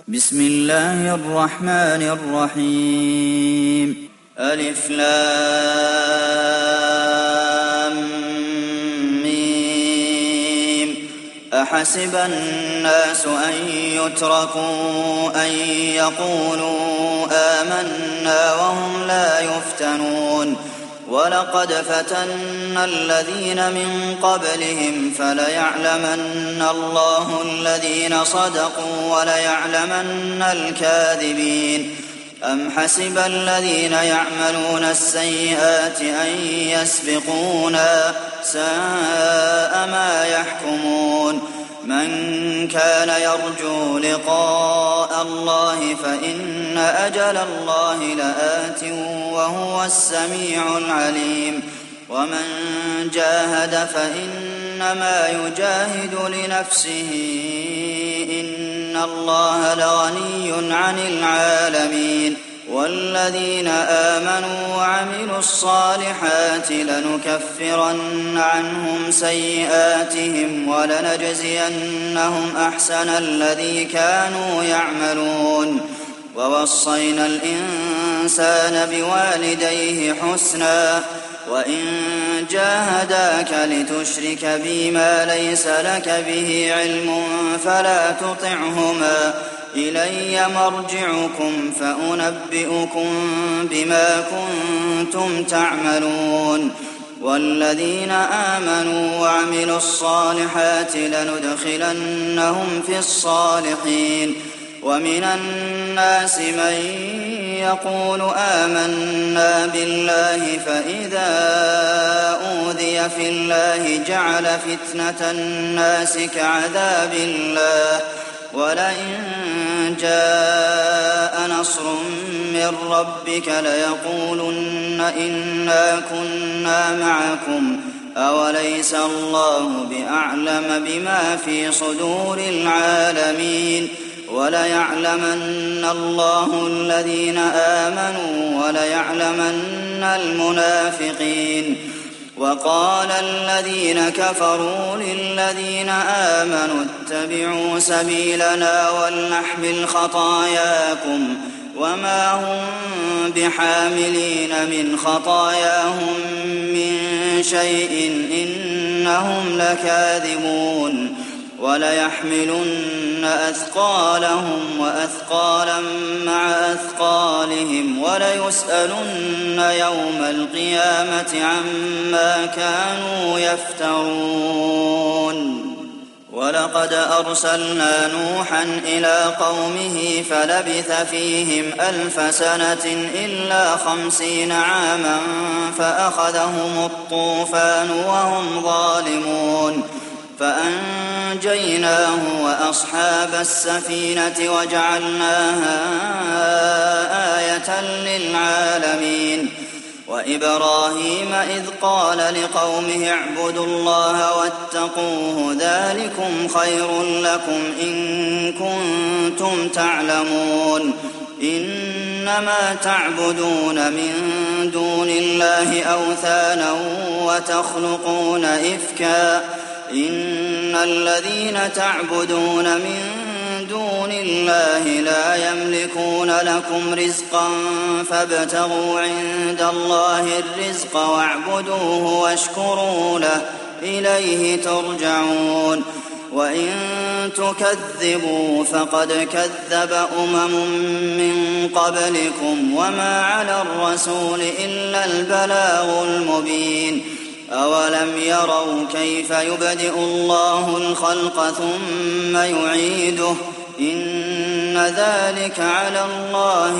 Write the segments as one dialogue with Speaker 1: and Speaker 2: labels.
Speaker 1: بسم الله الرحمن الرحيم. ألف لام ميم. أحسب الناس أن يتركوا أن يقولوا آمنا وهم لا يفتنون ولقد فتنا الذين من قبلهم فليعلمن الله الذين صدقوا وليعلمن الكاذبين. أم حسب الذين يعملون السيئات أن يسبقونا ساء ما يحكمون. من كان يرجو لقاء الله فإن أجل الله لآت وهو السميع العليم. ومن جاهد فإنما يجاهد لنفسه إن الله لغني عن العالمين. والذين آمنوا وعملوا الصالحات لنكفرن عنهم سيئاتهم ولنجزينهم أحسن الذي كانوا يعملون. ووصينا الإنسان بوالديه حسنا وإن جاهداك لتشرك بي ما ليس لك به علم فلا تطعهما إلي مرجعكم فأنبئكم بما كنتم تعملون. والذين آمنوا وعملوا الصالحات لندخلنهم في الصالحين. ومن الناس من يقول آمنا بالله فإذا أوذي في الله جعل فتنة الناس كعذاب الله ولئن جاء نصر من ربك ليقولن إنا كنا معكم أوليس الله بأعلم بما في صدور العالمين. وليعلمن الله الذين آمنوا وليعلمن المنافقين. وقال الذين كفروا للذين آمنوا اتبعوا سبيلنا ولنحمل خطاياكم وما هم بحاملين من خطاياهم من شيء إنهم لكاذبون. وليحملن أثقالهم وأثقالا مع أثقالهم وليسألن يوم القيامة عما كانوا يفترون. ولقد أرسلنا نوحا إلى قومه فلبث فيهم 1000 سنة إلا 50 عاما فأخذهم الطوفان وهم ظالمون فأنجيناه وأصحاب السفينة وجعلناها آية للعالمين. وإبراهيم إذ قال لقومه اعبدوا الله واتقوه ذلكم خير لكم إن كنتم تعلمون. إنما تعبدون من دون الله أوثانا وتخلقون إفكا إن الذين تعبدون من دون الله لا يملكون لكم رزقا فابتغوا عند الله الرزق واعبدوه واشكروا له إليه ترجعون. وإن تكذبوا فقد كذب من قبلكم وما على الرسول إلا البلاغ المبين. أولم يروا كيف يبدئ الله الخلق ثم يعيده إن ذلك على الله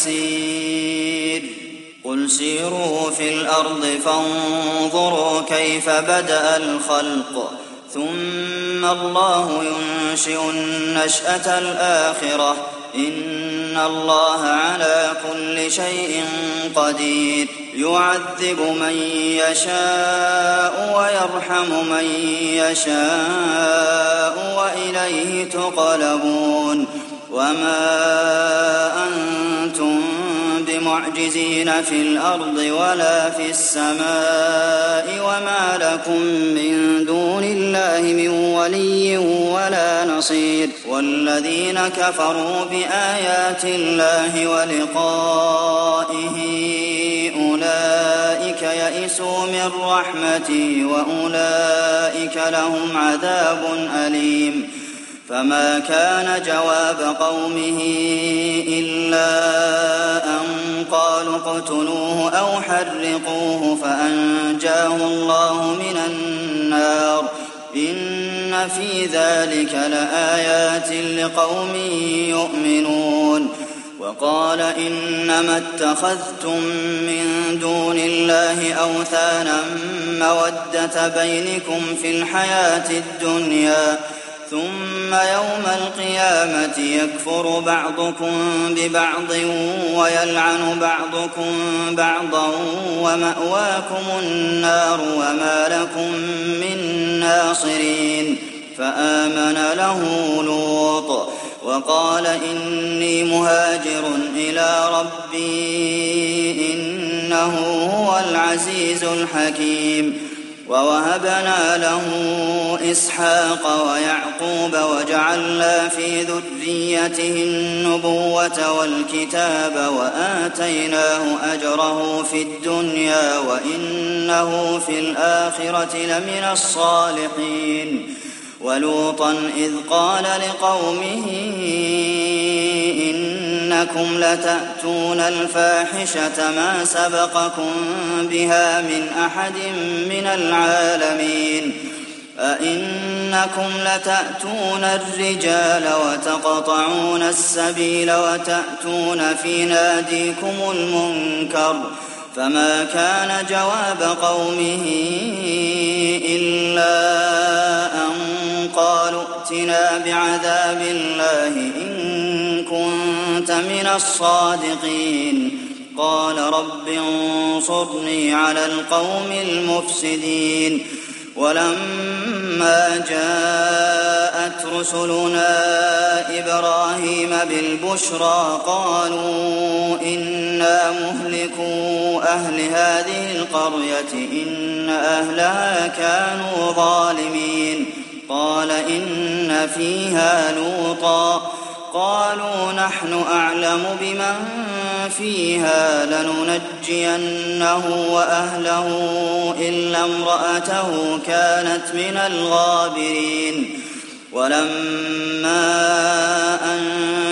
Speaker 1: يسير. قل سيروا في الأرض فانظروا كيف بدأ الخلق ثم الله ينشئ النشأة الآخرة إن الله على كل شيء قدير. يعذب من يشاء ويرحم من يشاء وإليه تقلبون. وما أنتم معجزين في الأرض ولا في السماء وما لكم من دون الله من ولي ولا نصير والذين كفروا بآيات الله ولقائه أولئك يئسوا من رحمتي وأولئك لهم عذاب أليم فما كان جواب قومه إلا أن قالوا اقتلوه أو حرقوه فأنجاه الله من النار إن في ذلك لآيات لقوم يؤمنون وقال إنما اتخذتم من دون الله أوثانا مودة بينكم في الحياة الدنيا ثم يوم القيامة يكفر بعضكم ببعض ويلعن بعضكم بعضا ومأواكم النار وما لكم من ناصرين فآمن له لوط وقال إني مهاجر إلى ربي إنه هو العزيز الحكيم ووهبنا له إسحاق ويعقوب وجعلنا في ذريته النبوة والكتاب وآتيناه أجره في الدنيا وإنه في الآخرة لمن الصالحين ولوطا إذ قال لقومه إنكم لتأتون الفاحشة ما سبقكم بها من أحد من العالمين أئنكم لتأتون الرجال وتقطعون السبيل وتأتون في ناديكم المنكر فما كان جواب قومه إلا أن قالوا ائتنا بعذاب الله إن كنت من الصادقين قال رب انصرني على القوم المفسدين ولما جاءت رسلنا إبراهيم بالبشرى قالوا إنا مهلكو أهل هذه القرية إن أهلها كانوا ظالمين قال إن فيها لوطا قالوا نحن أعلم بمن فيها لننجينه وأهله إلا امرأته كانت من الغابرين ولما أن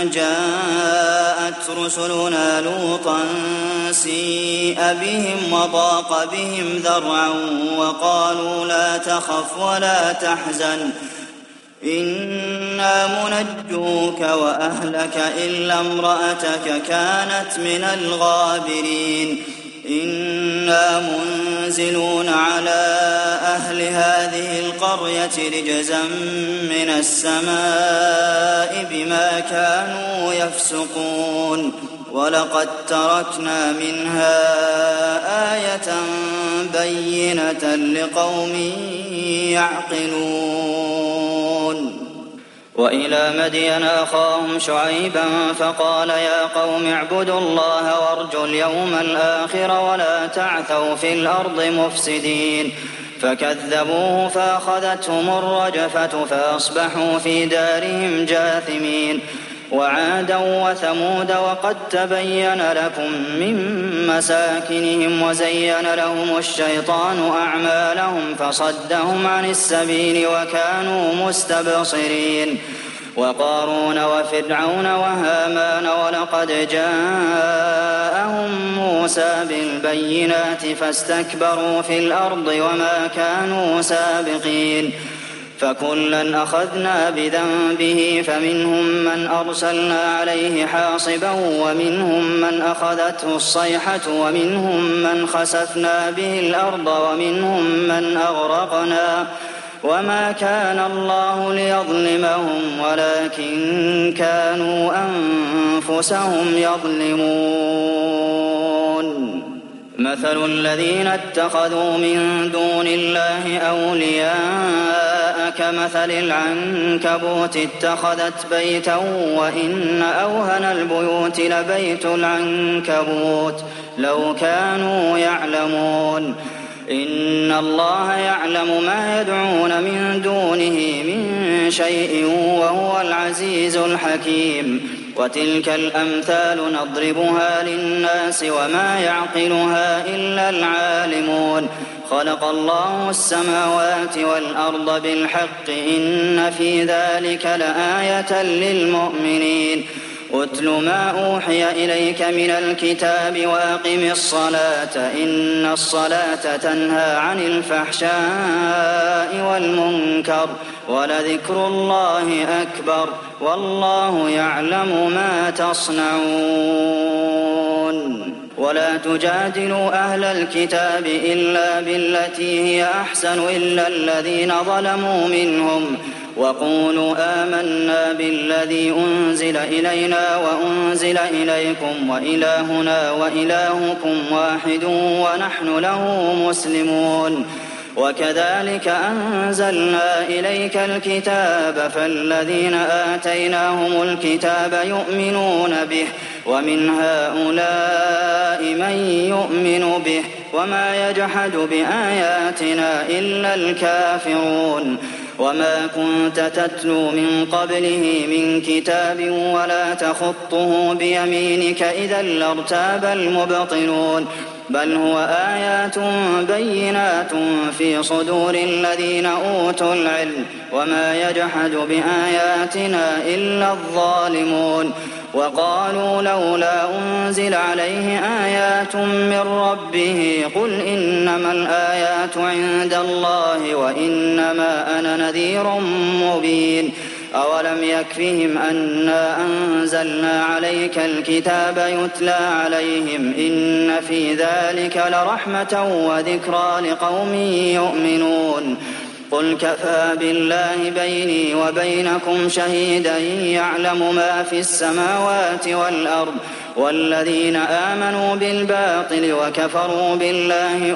Speaker 1: جاءت رسلنا لوطا سيء بهم وضاق بهم ذرعا وقالوا لا تخف ولا تحزن إنا منجوك وأهلك إلا امرأتك كانت من الغابرين إنا منزلون على أهل هذه القرية رجزا من السماء بما كانوا يفسقون ولقد تركنا منها آية بينة لقوم يعقلون وإلى مدين أخاهم شعيبا فقال يا قوم اعبدوا الله وارجوا اليوم الآخر ولا تعثوا في الأرض مفسدين فكذبوه فأخذتهم الرجفة فأصبحوا في دارهم جاثمين وعادا وثمود وقد تبين لكم من مساكنهم وزين لهم الشيطان أعمالهم فصدهم عن السبيل وكانوا مستبصرين وقارون وفرعون وهامان ولقد جاءهم موسى بالبينات فاستكبروا في الأرض وما كانوا سابقين فكلا أخذنا بذنبه فمنهم من أرسلنا عليه حاصبا ومنهم من أخذته الصيحة ومنهم من خسفنا به الأرض ومنهم من أغرقنا وما كان الله ليظلمهم ولكن كانوا أنفسهم يظلمون مثل الذين اتخذوا من دون الله أولياء كمثل العنكبوت اتخذت بيتا وإن أوهن البيوت لبيت العنكبوت لو كانوا يعلمون إن الله يعلم ما يدعون من دونه من شيء وهو العزيز الحكيم وتلك الأمثال نضربها للناس وما يعقلها إلا العالمون خلق الله السماوات والأرض بالحق إن في ذلك لآية للمؤمنين أتل ما أوحي إليك من الكتاب وأقم الصلاة إن الصلاة تنهى عن الفحشاء والمنكر ولذكر الله أكبر والله يعلم ما تصنعون ولا تجادلوا أهل الكتاب إلا بالتي هي أحسن إلا الذين ظلموا منهم وقولوا آمنا بالذي أنزل إلينا وأنزل إليكم وإلهنا وإلهكم واحد ونحن له مسلمون وكذلك أنزلنا إليك الكتاب فالذين آتيناهم الكتاب يؤمنون به ومن هؤلاء من يؤمن به وما يجحد بآياتنا إلا الكافرون وما كنت تتلو من قبله من كتاب ولا تخطه بيمينك إذا لارتاب المبطلون بل هو آيات بينات في صدور الذين أوتوا العلم وما يجحد بآياتنا إلا الظالمون وقالوا لولا أنزل عليه آيات من ربه قل إنما الآيات عند الله وإنما أنا نذير مبين أولم يكفهم أنا أنزلنا عليك الكتاب يتلى عليهم إن في ذلك لرحمة وذكرى لقوم يؤمنون قل كفى بالله بيني وبينكم شهيدا يعلم ما في السماوات والأرض والذين آمنوا بالباطل وكفروا بالله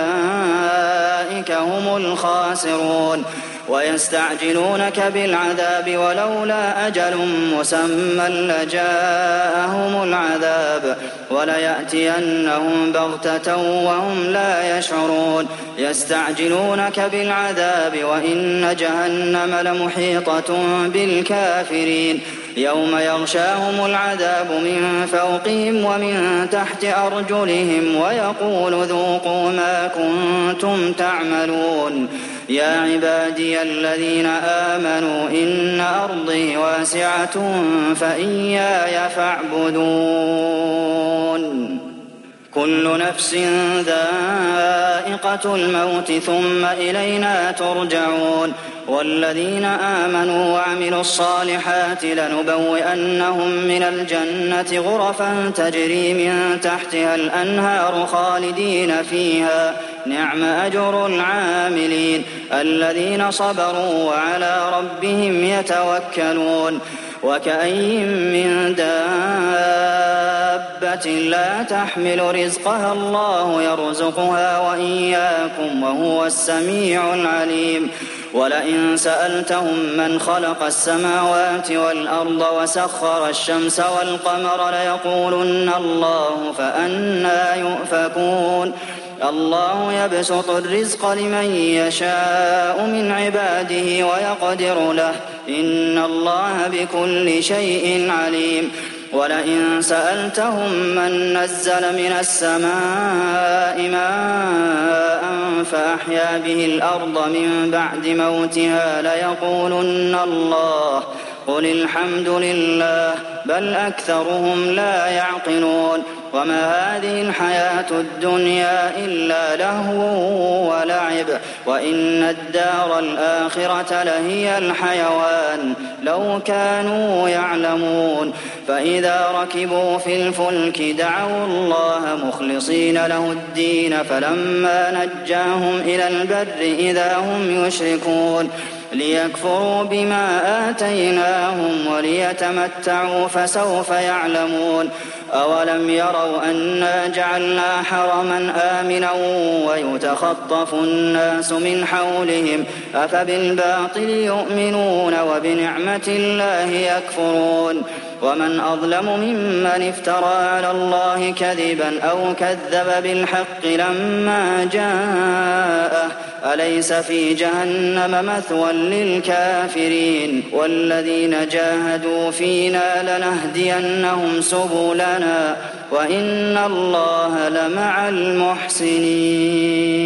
Speaker 1: أولئك هم الخاسرون ويستعجلونك بالعذاب ولولا أجل مسمى لجاءهم العذاب وليأتينهم بغتة وهم لا يشعرون يستعجلونك بالعذاب وإن جهنم لمحيطة بالكافرين يوم يغشاهم العذاب من فوقهم ومن تحت أرجلهم ويقول ذوقوا ما كنتم تعملون يا عبادي الذين آمنوا إن أرضي واسعة فإياي فاعبدون كل نفس ذائقة الموت ثم إلينا ترجعون والذين آمنوا وعملوا الصالحات لنبوئنهم من الجنة غرفا تجري من تحتها الأنهار خالدين فيها نعم أجر العاملين الذين صبروا وعلى ربهم يتوكلون وكأين من دابة لا تحمل رزقها الله يرزقها وإياكم وهو السميع العليم ولئن سألتهم من خلق السماوات والأرض وسخر الشمس والقمر ليقولن الله فأنى يؤفكون الله يبسط الرزق لمن يشاء من عباده ويقدر له إن الله بكل شيء عليم ولئن سألتهم من نزل من السماء ماء فأحيا به الأرض من بعد موتها ليقولن الله قل الحمد لله بل أكثرهم لا يعقلون وما هذه الحياة الدنيا إلا لهو ولعب وإن الدار الآخرة لهي الحيوان لو كانوا يعلمون فإذا ركبوا في الفلك دعوا الله مخلصين له الدين فلما نجاهم إلى البر إذا هم يشركون ليكفروا بما آتيناهم وليتمتعوا فسوف يعلمون أولم يروا أنا جعلنا حرما آمنا ويتخطف الناس من حولهم أفبالباطل يؤمنون وبنعمة الله يكفرون ومن أظلم ممن افترى على الله كذبا أو كذب بالحق لما جاءه أليس في جهنم مثوى للكافرين والذين جاهدوا فينا لنهدينهم سبلنا وإن الله لمع المحسنين